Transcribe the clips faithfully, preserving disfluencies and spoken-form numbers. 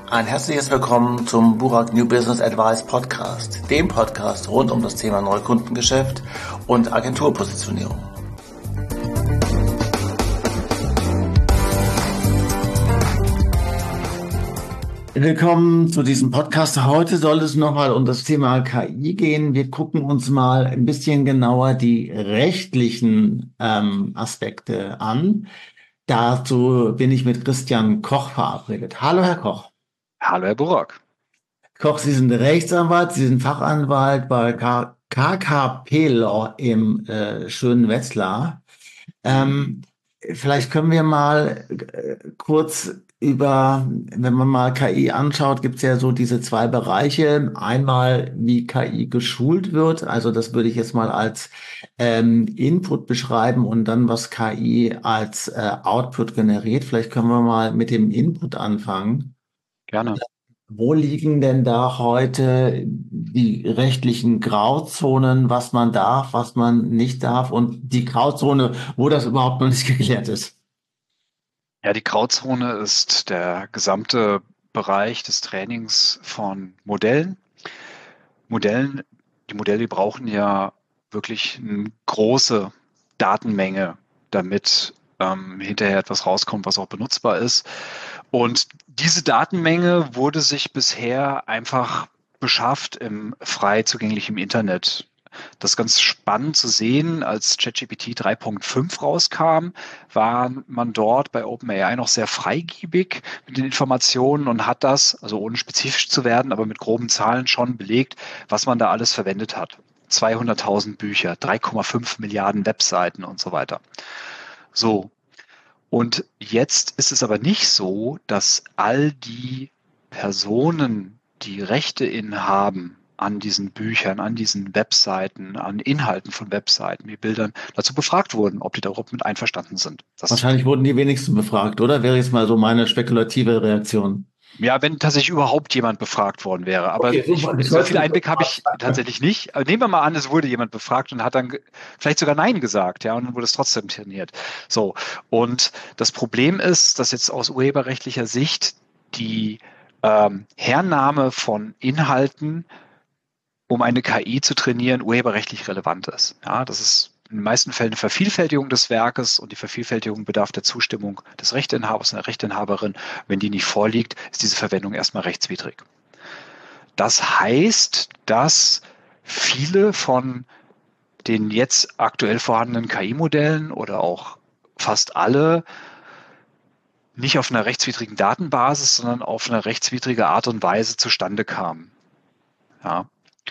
Ein herzliches Willkommen zum Burak New Business Advice Podcast, dem Podcast rund um das Thema Neukundengeschäft und Agenturpositionierung. Willkommen zu diesem Podcast. Heute soll es nochmal um das Thema K I gehen. Wir gucken uns mal ein bisschen genauer die rechtlichen ähm, Aspekte an. Dazu bin ich mit Christian Koch verabredet. Hallo, Herr Koch. Hallo, Herr Burak. Koch, Sie sind Rechtsanwalt, Sie sind Fachanwalt bei K K P Law im äh, schönen Wetzlar. Ähm, vielleicht können wir mal äh, kurz über, wenn man mal K I anschaut, gibt es ja so diese zwei Bereiche. Einmal, wie K I geschult wird, also das würde ich jetzt mal als ähm, Input beschreiben und dann, was K I als äh, Output generiert. Vielleicht können wir mal mit dem Input anfangen. Gerne. Wo liegen denn da heute die rechtlichen Grauzonen, was man darf, was man nicht darf und die Grauzone, wo das überhaupt noch nicht geklärt ist? Ja, die Grauzone ist der gesamte Bereich des Trainings von Modellen. Modellen, die Modelle die brauchen ja wirklich eine große Datenmenge, damit ähm, hinterher etwas rauskommt, was auch benutzbar ist. Und diese Datenmenge wurde sich bisher einfach beschafft im frei zugänglichen Internet. Das ist ganz spannend zu sehen, als ChatGPT drei Punkt fünf rauskam, war man dort bei OpenAI noch sehr freigebig mit den Informationen und hat das, also ohne spezifisch zu werden, aber mit groben Zahlen schon belegt, was man da alles verwendet hat. zweihunderttausend Bücher, drei Komma fünf Milliarden Webseiten und so weiter. So. Und jetzt ist es aber nicht so, dass all die Personen, die Rechte innehaben an diesen Büchern, an diesen Webseiten, an Inhalten von Webseiten, wie Bildern, dazu befragt wurden, ob die darauf mit einverstanden sind. Das Wahrscheinlich wurden die wenigsten befragt, oder? Wäre jetzt mal so meine spekulative Reaktion. Ja, wenn tatsächlich überhaupt jemand befragt worden wäre. Aber Okay, ich, super. so viel Einblick habe ich tatsächlich nicht. Aber nehmen wir mal an, es wurde jemand befragt und hat dann vielleicht sogar Nein gesagt, ja, und dann wurde es trotzdem trainiert. So. Und das Problem ist, dass jetzt aus urheberrechtlicher Sicht die ähm, Hernahme von Inhalten, um eine K I zu trainieren, urheberrechtlich relevant ist. Ja, das ist in den meisten Fällen eine Vervielfältigung des Werkes und die Vervielfältigung bedarf der Zustimmung des Rechteinhabers und der Rechteinhaberin. Wenn die nicht vorliegt, ist diese Verwendung erstmal rechtswidrig. Das heißt, dass viele von den jetzt aktuell vorhandenen K I-Modellen oder auch fast alle nicht auf einer rechtswidrigen Datenbasis, sondern auf eine rechtswidrige Art und Weise zustande kamen. Ja.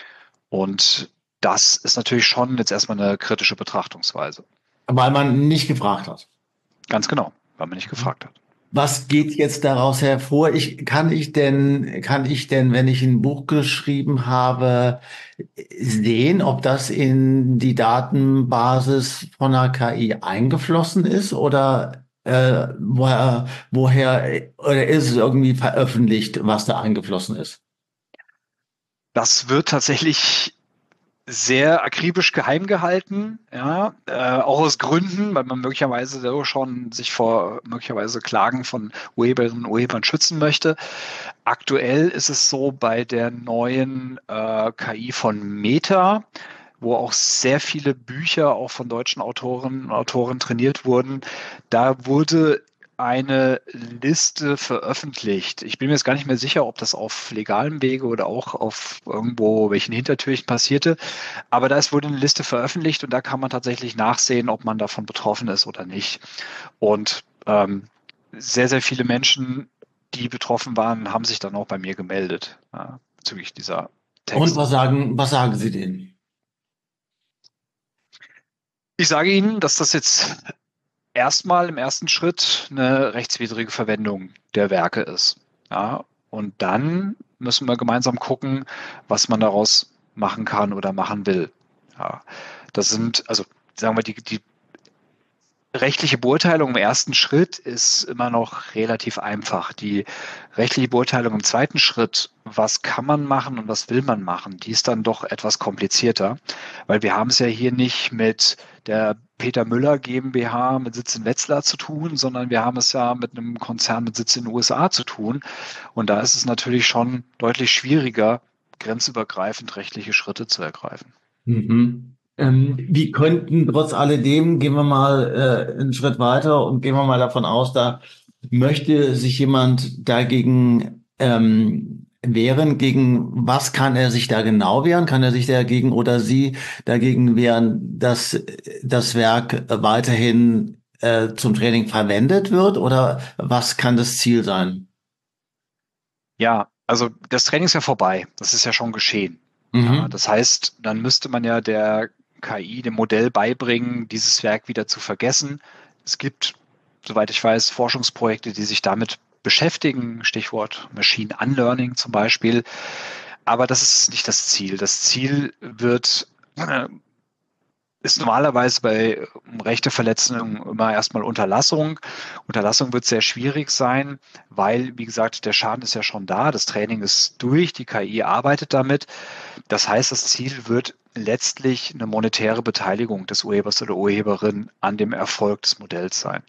Und das ist natürlich schon jetzt erstmal eine kritische Betrachtungsweise. Weil man nicht gefragt hat. Ganz genau, weil man nicht gefragt hat. Was geht jetzt daraus hervor? Ich, kann ich denn, kann ich denn, wenn ich ein Buch geschrieben habe, sehen, ob das in die Datenbasis von einer K I eingeflossen ist oder äh, woher, woher, oder ist es irgendwie veröffentlicht, was da eingeflossen ist? Das wird tatsächlich sehr akribisch geheim gehalten, ja, äh, auch aus Gründen, weil man möglicherweise so schon sich vor möglicherweise Klagen von Urheberinnen und Urhebern schützen möchte. Aktuell ist es so bei der neuen äh, K I von Meta, wo auch sehr viele Bücher auch von deutschen Autorinnen und Autoren trainiert wurden. Da wurde eine Liste veröffentlicht. Ich bin mir jetzt gar nicht mehr sicher, ob das auf legalem Wege oder auch auf irgendwo welchen Hintertürchen passierte. Aber da ist wurde eine Liste veröffentlicht und da kann man tatsächlich nachsehen, ob man davon betroffen ist oder nicht. Und ähm, sehr, sehr viele Menschen, die betroffen waren, haben sich dann auch bei mir gemeldet äh, bezüglich dieser Texte. Und was sagen, was sagen Sie denen? Ich sage Ihnen, dass das jetzt erstmal im ersten Schritt eine rechtswidrige Verwendung der Werke ist. Ja, und dann müssen wir gemeinsam gucken, was man daraus machen kann oder machen will. Ja, das sind, also sagen wir, die, die rechtliche Beurteilung im ersten Schritt ist immer noch relativ einfach. Die rechtliche Beurteilung im zweiten Schritt, was kann man machen und was will man machen, die ist dann doch etwas komplizierter, weil wir haben es ja hier nicht mit der Peter Müller GmbH mit Sitz in Wetzlar zu tun, sondern wir haben es ja mit einem Konzern mit Sitz in den U S A zu tun. Und da ist es natürlich schon deutlich schwieriger, grenzübergreifend rechtliche Schritte zu ergreifen. Mhm. Ähm, wie könnten trotz alledem, gehen wir mal äh, einen Schritt weiter und gehen wir mal davon aus, da möchte sich jemand dagegen ähm, wehren. Gegen was kann er sich da genau wehren? Kann er sich dagegen oder sie dagegen wehren, dass das Werk weiterhin äh, zum Training verwendet wird? Oder was kann das Ziel sein? Ja, also das Training ist ja vorbei. Das ist ja schon geschehen. Ja, Mhm. das heißt, dann müsste man ja der K I, dem Modell beibringen, dieses Werk wieder zu vergessen. Es gibt, soweit ich weiß, Forschungsprojekte, die sich damit beschäftigen. Stichwort Machine Unlearning zum Beispiel. Aber das ist nicht das Ziel. Das Ziel wird äh, ist normalerweise bei um, Rechteverletzungen immer erstmal Unterlassung. Unterlassung wird sehr schwierig sein, weil, wie gesagt, der Schaden ist ja schon da, das Training ist durch, die K I arbeitet damit. Das heißt, das Ziel wird letztlich eine monetäre Beteiligung des Urhebers oder Urheberin an dem Erfolg des Modells sein.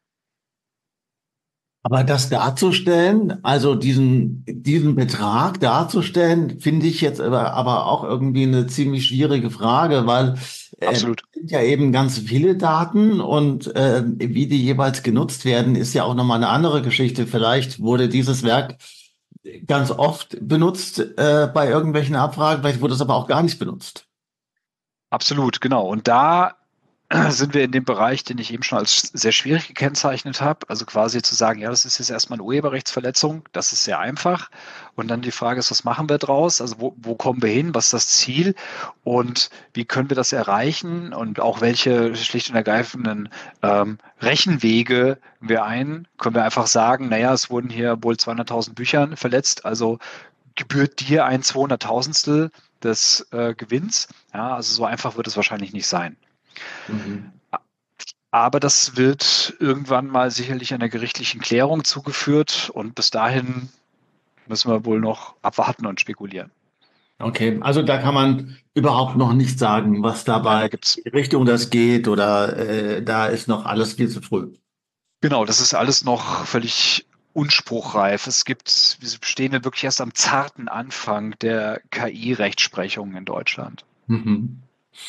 Aber das darzustellen, also diesen, diesen Betrag darzustellen, finde ich jetzt aber, aber auch irgendwie eine ziemlich schwierige Frage, weil äh, Absolut. es sind ja eben ganz viele Daten und äh, wie die jeweils genutzt werden, ist ja auch nochmal eine andere Geschichte. Vielleicht wurde dieses Werk ganz oft benutzt äh, bei irgendwelchen Abfragen, vielleicht wurde es aber auch gar nicht benutzt. Absolut, genau. Und da sind wir in dem Bereich, den ich eben schon als sehr schwierig gekennzeichnet habe. Also quasi zu sagen, ja, das ist jetzt erstmal eine Urheberrechtsverletzung, das ist sehr einfach. Und dann die Frage ist, was machen wir draus? Also wo, wo kommen wir hin? Was ist das Ziel? Und wie können wir das erreichen? Und auch welche schlicht und ergreifenden ähm, Rechenwege wir ein? Können wir einfach sagen, naja, es wurden hier wohl zweihunderttausend Büchern verletzt, also gebührt dir ein zweihunderttausendstel des äh, Gewinns? Ja, also so einfach wird es wahrscheinlich nicht sein. Mhm. Aber das wird irgendwann mal sicherlich einer gerichtlichen Klärung zugeführt und bis dahin müssen wir wohl noch abwarten und spekulieren. Okay, also da kann man überhaupt noch nicht sagen, was Nein, da dabei gibt's, in die Richtung das geht oder äh, da ist noch alles viel zu früh. genau, das ist alles noch völlig unspruchreif. Es gibt, wir stehen ja wirklich erst am zarten Anfang der K I-Rechtsprechung in Deutschland. Mhm.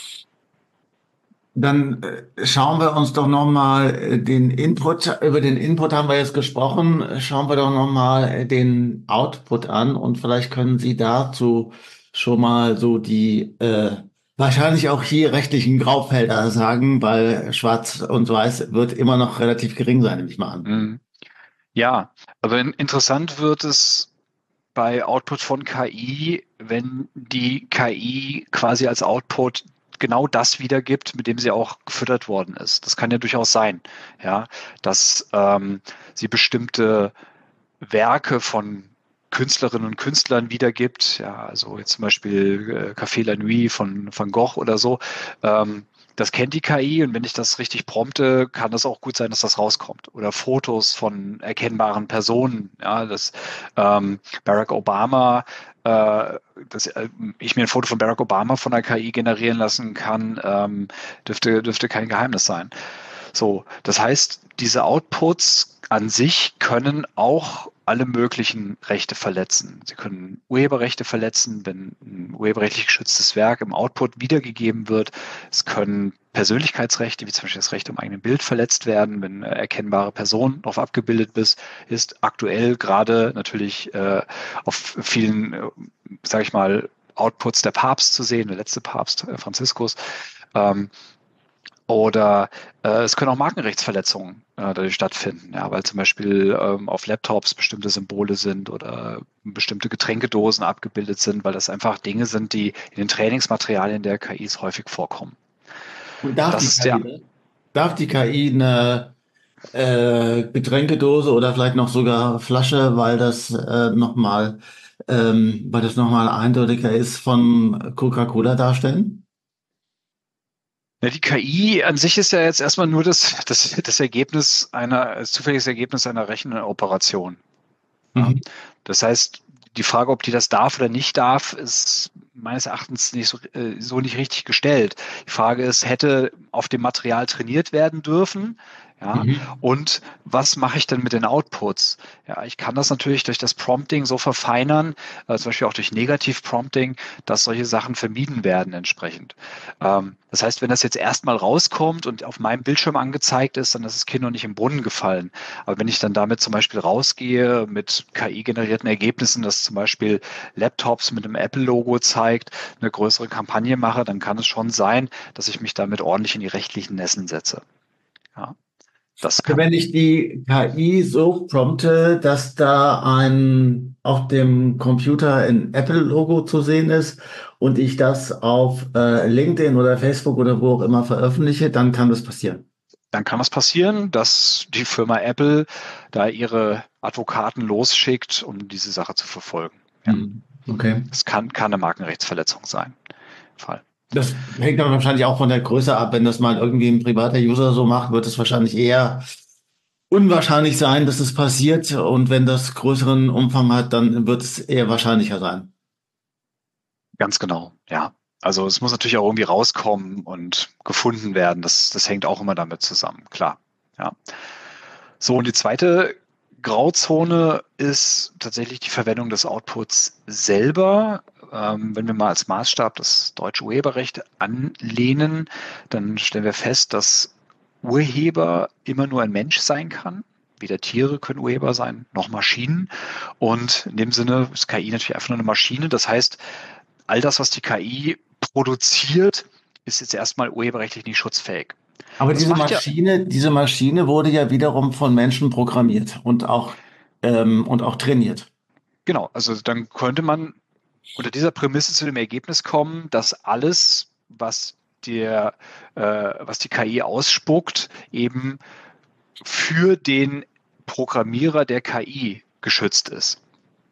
Dann äh, schauen wir uns doch noch mal äh, den Input, über den Input haben wir jetzt gesprochen, Äh, schauen wir doch noch mal äh, den Output an und vielleicht können Sie dazu schon mal so die äh, wahrscheinlich auch hier rechtlichen Graufelder sagen, weil Schwarz und Weiß wird immer noch relativ gering sein, nehme ich mal an. Mhm. Ja, aber in, interessant wird es bei Output von K I, wenn die K I quasi als Output genau das wiedergibt, mit dem sie auch gefüttert worden ist. Das kann ja durchaus sein, ja, dass ähm, sie bestimmte Werke von Künstlerinnen und Künstlern wiedergibt, ja, also jetzt zum Beispiel äh, Café La Nuit von Van Gogh oder so. Ähm, das kennt die K I und wenn ich das richtig prompte, kann das auch gut sein, dass das rauskommt. Oder Fotos von erkennbaren Personen, ja, dass ähm, Barack Obama, äh, dass äh, ich mir ein Foto von Barack Obama von der K I generieren lassen kann, ähm, dürfte, dürfte kein Geheimnis sein. So, das heißt, diese Outputs an sich können auch alle möglichen Rechte verletzen. Sie können Urheberrechte verletzen, wenn ein urheberrechtlich geschütztes Werk im Output wiedergegeben wird. Es können Persönlichkeitsrechte, wie zum Beispiel das Recht um eigenen Bild, verletzt werden, wenn eine erkennbare Person darauf abgebildet ist. Ist aktuell gerade natürlich äh, auf vielen, äh, sage ich mal, Outputs der Papst zu sehen, der letzte Papst, äh, Franziskus. Ähm, oder äh, es können auch Markenrechtsverletzungen äh, dadurch stattfinden, ja, weil zum Beispiel ähm, auf Laptops bestimmte Symbole sind oder bestimmte Getränkedosen abgebildet sind, weil das einfach Dinge sind, die in den Trainingsmaterialien der K Is häufig vorkommen. Und darf Das die ist der, K I, darf die K I eine äh, Getränkedose oder vielleicht noch sogar Flasche, weil das äh, nochmal, ähm, weil das nochmal eindeutiger ist von Coca-Cola darstellen? ja, die K I an sich ist ja jetzt erstmal nur das, das, das Ergebnis einer, das zufälliges Ergebnis einer Rechenoperation. Ja. Mhm. Das heißt, die Frage, ob die das darf oder nicht darf, ist meines Erachtens nicht so, äh, so nicht richtig gestellt. Die Frage ist, hätte auf dem Material trainiert werden dürfen? Ja, Mhm. und was mache ich denn mit den Outputs? Ja, ich kann das natürlich durch das Prompting so verfeinern, äh, zum Beispiel auch durch Negativ-Prompting, dass solche Sachen vermieden werden entsprechend. Ähm, das heißt, wenn das jetzt erstmal rauskommt und auf meinem Bildschirm angezeigt ist, dann ist das Kind noch nicht im Brunnen gefallen. Aber wenn ich dann damit zum Beispiel rausgehe mit K I-generierten Ergebnissen, dass zum Beispiel Laptops mit einem Apple-Logo zeigt, eine größere Kampagne mache, dann kann es schon sein, dass ich mich damit ordentlich in die rechtlichen Nässen setze. Ja, das Also kann. wenn ich die K I so prompte, dass da ein auf dem Computer ein Apple-Logo zu sehen ist und ich das auf äh, LinkedIn oder Facebook oder wo auch immer veröffentliche, dann kann das passieren. Dann kann es passieren, dass die Firma Apple da ihre Advokaten losschickt, um diese Sache zu verfolgen. Ja, Hm. Okay. es kann, kann eine Markenrechtsverletzung sein. Fall. Das hängt aber wahrscheinlich auch von der Größe ab. Wenn das mal irgendwie ein privater User so macht, wird es wahrscheinlich eher unwahrscheinlich sein, dass es passiert. Und wenn das größeren Umfang hat, dann wird es eher wahrscheinlicher sein. Ganz genau, ja. Also es muss natürlich auch irgendwie rauskommen und gefunden werden. Das, das hängt auch immer damit zusammen, klar. Ja. So, und die zweite Grauzone ist tatsächlich die Verwendung des Outputs selber. Ähm, wenn wir mal als Maßstab das deutsche Urheberrecht anlehnen, dann stellen wir fest, dass Urheber immer nur ein Mensch sein kann. Weder Tiere können Urheber sein, noch Maschinen. Und in dem Sinne ist K I natürlich einfach nur eine Maschine. Das heißt, all das, was die K I produziert, ist jetzt erstmal urheberrechtlich nicht schutzfähig. Aber Das diese macht ja, Maschine, diese Maschine wurde ja wiederum von Menschen programmiert und auch, ähm, und auch trainiert. genau, also dann könnte man unter dieser Prämisse zu dem Ergebnis kommen, dass alles, was der, äh, was die K I ausspuckt, eben für den Programmierer der K I geschützt ist.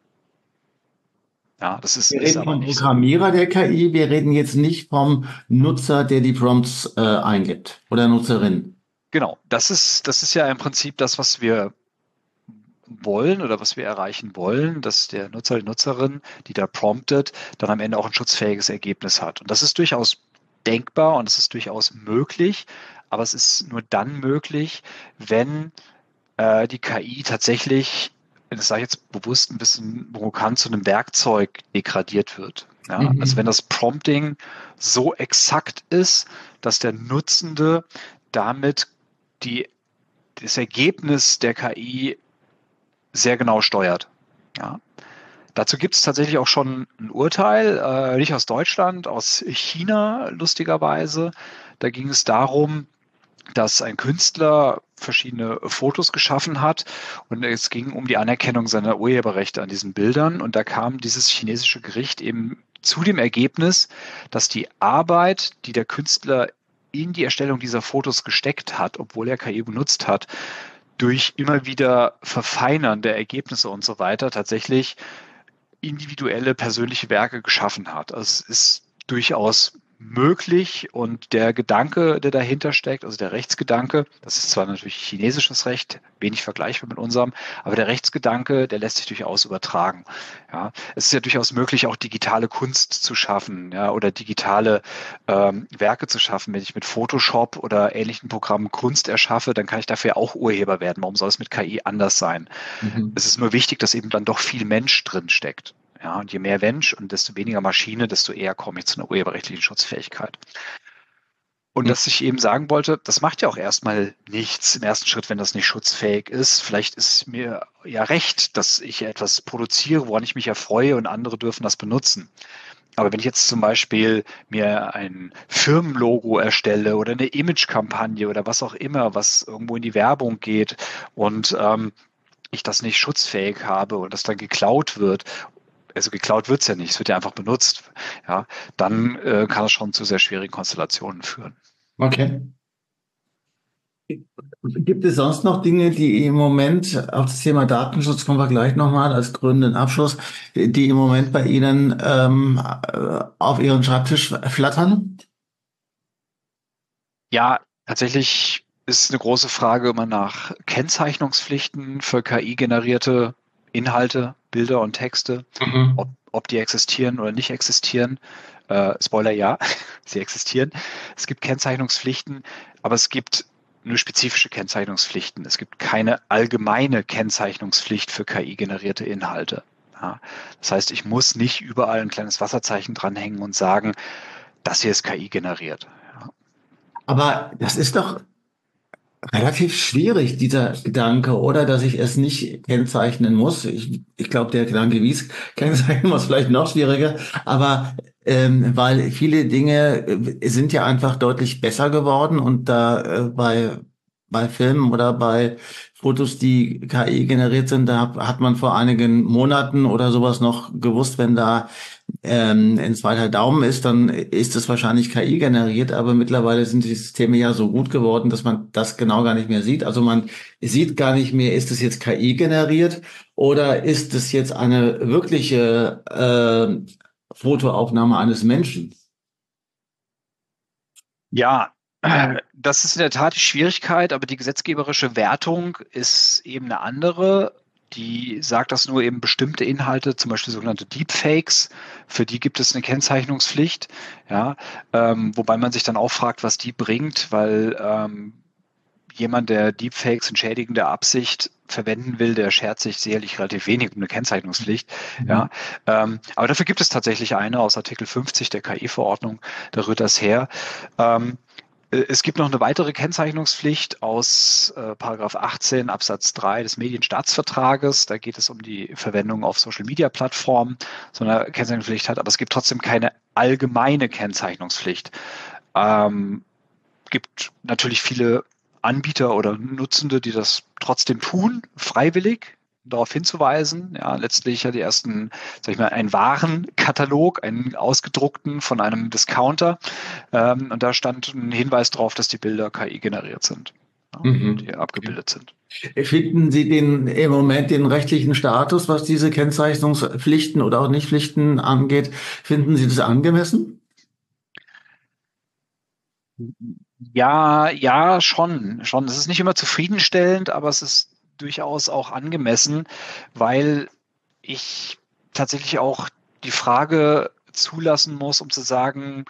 Ja, das ist, Wir ist reden aber vom nicht so. Programmierer der K I, wir reden jetzt nicht vom Nutzer, der die Prompts äh, eingibt oder Nutzerin. Genau, das ist, das ist ja im Prinzip das, was wir wollen oder was wir erreichen wollen, dass der Nutzer, die Nutzerin, die da promptet, dann am Ende auch ein schutzfähiges Ergebnis hat. Und das ist durchaus denkbar und es ist durchaus möglich, aber es ist nur dann möglich, wenn äh, die K I tatsächlich, das sage ich jetzt bewusst ein bisschen provokant, zu einem Werkzeug degradiert wird. Ja, also wenn Mhm. das Prompting so exakt ist, dass der Nutzende damit die, das Ergebnis der K I sehr genau steuert. Ja. Dazu gibt es tatsächlich auch schon ein Urteil, äh, nicht aus Deutschland, aus China lustigerweise. Da ging es darum, dass ein Künstler verschiedene Fotos geschaffen hat und es ging um die Anerkennung seiner Urheberrechte an diesen Bildern und da kam dieses chinesische Gericht eben zu dem Ergebnis, dass die Arbeit, die der Künstler in die Erstellung dieser Fotos gesteckt hat, obwohl er K I benutzt hat, durch immer wieder Verfeinern der Ergebnisse und so weiter tatsächlich individuelle persönliche Werke geschaffen hat. Also es ist durchaus möglich und der Gedanke, der dahinter steckt, also der Rechtsgedanke, das ist zwar natürlich chinesisches Recht, wenig vergleichbar mit unserem, aber der Rechtsgedanke, der lässt sich durchaus übertragen. Ja, es ist ja durchaus möglich, auch digitale Kunst zu schaffen, ja, oder digitale ähm, Werke zu schaffen. Wenn ich mit Photoshop oder ähnlichen Programmen Kunst erschaffe, dann kann ich dafür auch Urheber werden. Warum soll es mit K I anders sein? Mhm. Es ist nur wichtig, dass eben dann doch viel Mensch drin steckt. Ja, und je mehr Mensch und desto weniger Maschine, desto eher komme ich zu einer urheberrechtlichen Schutzfähigkeit. Und dass ich eben sagen wollte, das macht ja auch erstmal nichts im ersten Schritt, wenn das nicht schutzfähig ist. Vielleicht ist mir ja recht, dass ich etwas produziere, woran ich mich erfreue und andere dürfen das benutzen. Aber wenn ich jetzt zum Beispiel mir ein Firmenlogo erstelle oder eine Imagekampagne oder was auch immer, was irgendwo in die Werbung geht und ähm, ich das nicht schutzfähig habe und das dann geklaut wird, also geklaut wird es ja nicht, es wird ja einfach benutzt, ja, dann äh, kann es schon zu sehr schwierigen Konstellationen führen. Okay. Gibt es sonst noch Dinge, die im Moment, auf das Thema Datenschutz kommen wir gleich nochmal als krönenden Abschluss, die im Moment bei Ihnen ähm, äh, auf Ihren Schreibtisch flattern? Ja, tatsächlich ist eine große Frage immer nach Kennzeichnungspflichten für K I-generierte Inhalte, Bilder und Texte. Ob, Mhm. ob die existieren oder nicht existieren. Äh, Spoiler, ja, sie existieren. Es gibt Kennzeichnungspflichten, aber es gibt nur spezifische Kennzeichnungspflichten. Es gibt keine allgemeine Kennzeichnungspflicht für K I-generierte Inhalte. Ja, das heißt, ich muss nicht überall ein kleines Wasserzeichen dranhängen und sagen, das hier ist K I generiert. Ja. Aber das ist doch relativ schwierig, dieser Gedanke, oder dass ich es nicht kennzeichnen muss. Ich, ich glaube, der Gedanke, wie es kennzeichnen muss, vielleicht noch schwieriger. Aber ähm, weil viele Dinge äh, sind ja einfach deutlich besser geworden und da äh, bei bei Filmen oder bei Fotos, die K I generiert sind, da hat man vor einigen Monaten oder sowas noch gewusst, wenn da ähm, ein zweiter Daumen ist, dann ist es wahrscheinlich K I generiert, aber mittlerweile sind die Systeme ja so gut geworden, dass man das genau gar nicht mehr sieht. Also man sieht gar nicht mehr, ist es jetzt K I generiert oder ist es jetzt eine wirkliche äh, Fotoaufnahme eines Menschen? Ja, das ist in der Tat die Schwierigkeit, aber die gesetzgeberische Wertung ist eben eine andere. Die sagt, dass nur eben bestimmte Inhalte, zum Beispiel sogenannte Deepfakes, für die gibt es eine Kennzeichnungspflicht. Ja, ähm, wobei man sich dann auch fragt, was die bringt, weil ähm, jemand, der Deepfakes in schädigender Absicht verwenden will, der schert sich sicherlich relativ wenig um eine Kennzeichnungspflicht. Ja, Mhm. ähm, aber dafür gibt es tatsächlich eine aus Artikel fünfzig der K I-Verordnung, da rührt das her. Ähm, es gibt noch eine weitere Kennzeichnungspflicht aus äh, Paragraph achtzehn Absatz drei des Medienstaatsvertrages. Da geht es um die Verwendung auf Social-Media-Plattformen, so eine Kennzeichnungspflicht hat, aber es gibt trotzdem keine allgemeine Kennzeichnungspflicht. Ähm, gibt natürlich viele Anbieter oder Nutzende, die das trotzdem tun, freiwillig darauf hinzuweisen. Ja, letztlich ja die ersten, sag ich mal, einen Warenkatalog, einen ausgedruckten von einem Discounter. Ähm, und da stand ein Hinweis drauf, dass die Bilder K I generiert sind, ja, Mhm. die abgebildet sind. Finden Sie den im Moment den rechtlichen Status, was diese Kennzeichnungspflichten oder auch Nichtpflichten angeht, finden Sie das angemessen? Ja, ja, schon, schon. Es ist nicht immer zufriedenstellend, aber es ist durchaus auch angemessen, weil ich tatsächlich auch die Frage zulassen muss, um zu sagen,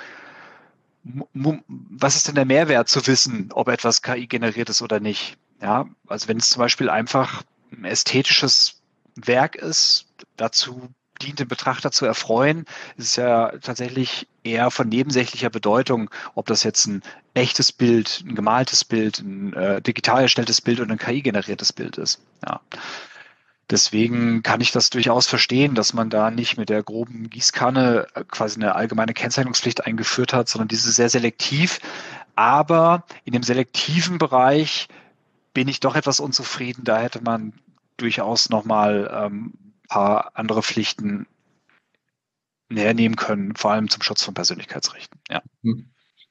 was ist denn der Mehrwert zu wissen, ob etwas K I generiert ist oder nicht? Ja, also wenn es zum Beispiel einfach ein ästhetisches Werk ist, dazu dient, den Betrachter zu erfreuen, ist es ja tatsächlich eher von nebensächlicher Bedeutung, ob das jetzt ein echtes Bild, ein gemaltes Bild, ein äh, digital erstelltes Bild oder ein K I-generiertes Bild ist. Ja. Deswegen kann ich das durchaus verstehen, dass man da nicht mit der groben Gießkanne äh, quasi eine allgemeine Kennzeichnungspflicht eingeführt hat, sondern diese sehr selektiv. Aber in dem selektiven Bereich bin ich doch etwas unzufrieden. Da hätte man durchaus nochmal ähm, ein paar andere Pflichten näher nehmen können, vor allem zum Schutz von Persönlichkeitsrechten. Ja. Hm.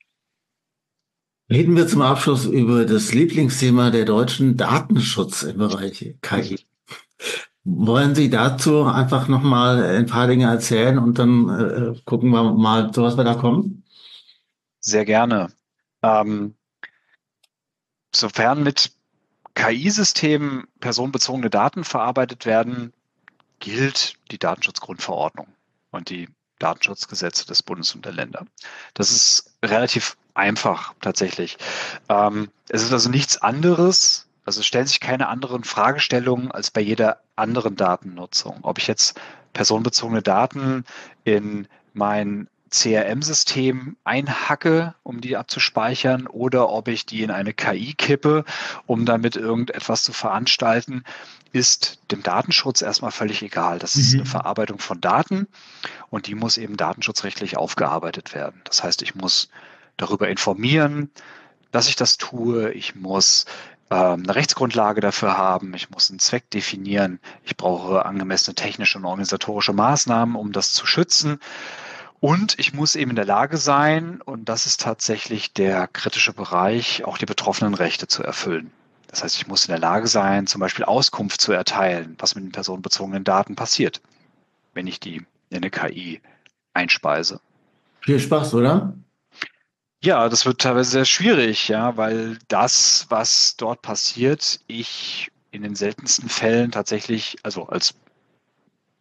Reden wir zum Abschluss über das Lieblingsthema der Deutschen, Datenschutz im Bereich K I. Wollen Sie dazu einfach nochmal ein paar Dinge erzählen und dann äh, gucken wir mal, zu was wir da kommen? Sehr gerne. Ähm, sofern mit K I-Systemen personenbezogene Daten verarbeitet werden, gilt die Datenschutzgrundverordnung und die Datenschutzgesetze des Bundes und der Länder. Das ist relativ einfach tatsächlich. Ähm, es ist also nichts anderes, also es stellen sich keine anderen Fragestellungen als bei jeder anderen Datennutzung. Ob ich jetzt personenbezogene Daten in mein C R M-System einhacke, um die abzuspeichern, oder ob ich die in eine K I kippe, um damit irgendetwas zu veranstalten, ist dem Datenschutz erstmal völlig egal. Das ist eine Mhm. Verarbeitung von Daten und die muss eben datenschutzrechtlich aufgearbeitet werden. Das heißt, ich muss darüber informieren, dass ich das tue. Ich muss ähm, eine Rechtsgrundlage dafür haben. Ich muss einen Zweck definieren. Ich brauche angemessene technische und organisatorische Maßnahmen, um das zu schützen. Und ich muss eben in der Lage sein, und das ist tatsächlich der kritische Bereich, auch die betroffenen Rechte zu erfüllen. Das heißt, ich muss in der Lage sein, zum Beispiel Auskunft zu erteilen, was mit den personenbezogenen Daten passiert, wenn ich die in eine K I einspeise. Viel Spaß, oder? Ja, das wird teilweise sehr schwierig, ja, weil das, was dort passiert, ich in den seltensten Fällen tatsächlich, also als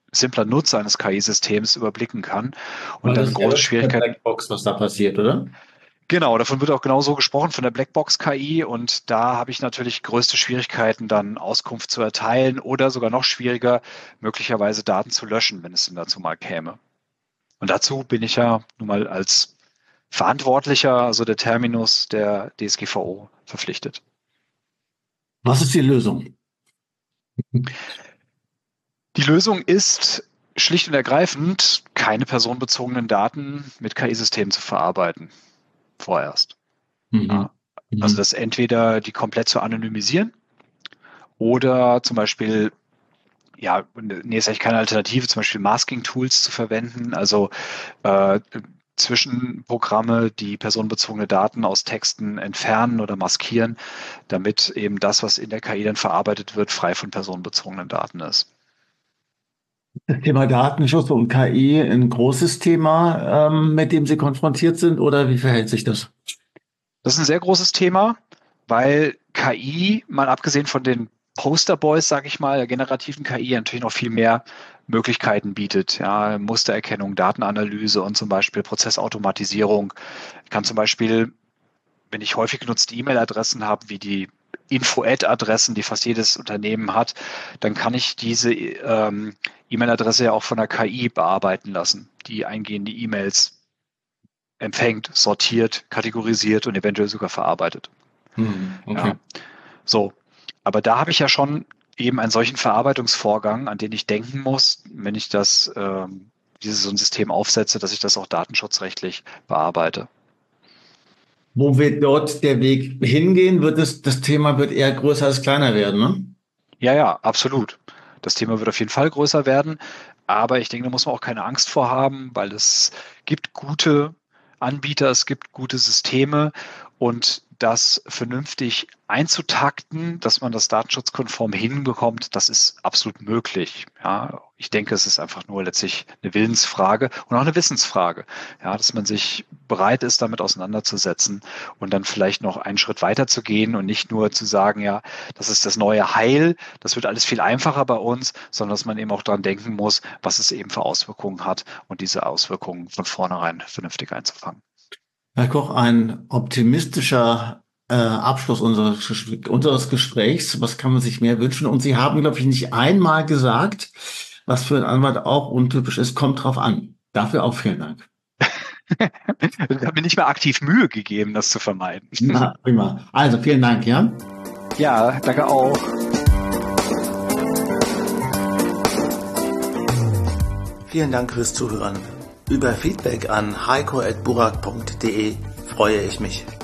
simpler Nutzer eines K I-Systems überblicken kann. Und Weil dann das ist ja große wirklich eine Schwierigkeiten. Blackbox, was da passiert, oder? Genau, davon wird auch genauso gesprochen, von der Blackbox-K I. Und da habe ich natürlich größte Schwierigkeiten, dann Auskunft zu erteilen oder sogar noch schwieriger, möglicherweise Daten zu löschen, wenn es denn dazu mal käme. Und dazu bin ich ja nun mal als Verantwortlicher, also der Terminus der D S G V O, verpflichtet. Was ist die Lösung? Die Lösung ist schlicht und ergreifend, keine personenbezogenen Daten mit K I-Systemen zu verarbeiten. Vorerst. Mhm. Ja. Mhm. Also das entweder die komplett zu anonymisieren oder zum Beispiel, ja, nee, ist eigentlich keine Alternative, zum Beispiel Masking-Tools zu verwenden, also äh, Zwischenprogramme, die personenbezogene Daten aus Texten entfernen oder maskieren, damit eben das, was in der K I dann verarbeitet wird, frei von personenbezogenen Daten ist. Das Thema Datenschutz und K I ein großes Thema, ähm, mit dem Sie konfrontiert sind, oder wie verhält sich das? Das ist ein sehr großes Thema, weil K I, mal abgesehen von den Posterboys, sage ich mal, der generativen K I, natürlich noch viel mehr Möglichkeiten bietet. Ja, Mustererkennung, Datenanalyse und zum Beispiel Prozessautomatisierung. Ich kann zum Beispiel, wenn ich häufig genutzte E-Mail-Adressen habe, wie die Info-Ad-Adressen, die fast jedes Unternehmen hat, dann kann ich diese ähm, E-Mail-Adresse ja auch von der K I bearbeiten lassen, die eingehende E-Mails empfängt, sortiert, kategorisiert und eventuell sogar verarbeitet. Hm, okay. Ja, so. Aber da habe ich ja schon eben einen solchen Verarbeitungsvorgang, an den ich denken muss, wenn ich das, ähm, dieses so ein System aufsetze, dass ich das auch datenschutzrechtlich bearbeite. Wo wird dort der Weg hingehen? Wird es, das Thema wird eher größer als kleiner werden, ne? Ja, ja, absolut. Das Thema wird auf jeden Fall größer werden, aber ich denke, da muss man auch keine Angst vor haben, weil es gibt gute Anbieter, es gibt gute Systeme und das vernünftig einzutakten, dass man das datenschutzkonform hinbekommt, das ist absolut möglich. Ja, ich denke, es ist einfach nur letztlich eine Willensfrage und auch eine Wissensfrage. Ja, dass man sich bereit ist, damit auseinanderzusetzen und dann vielleicht noch einen Schritt weiter zu gehen und nicht nur zu sagen, ja, das ist das neue Heil, das wird alles viel einfacher bei uns, sondern dass man eben auch dran denken muss, was es eben für Auswirkungen hat und diese Auswirkungen von vornherein vernünftig einzufangen. Herr Koch, ein optimistischer äh, Abschluss unseres, Ges- unseres Gesprächs. Was kann man sich mehr wünschen? Und Sie haben, glaube ich, nicht einmal gesagt, was für einen Anwalt auch untypisch ist, kommt drauf an. Dafür auch vielen Dank. Ich habe mir nicht mehr aktiv Mühe gegeben, das zu vermeiden. Na, prima. Also vielen Dank, ja? Ja, danke auch. Vielen Dank fürs Zuhören. Über Feedback an heiko at burak punkt de freue ich mich.